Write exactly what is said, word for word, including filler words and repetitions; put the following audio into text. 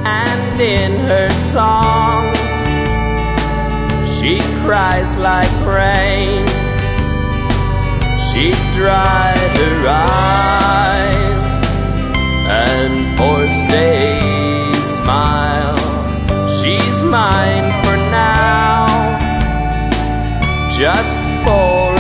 and in her song she cries like rain. She dried her eyes and forced a smile. She's mine for now, just for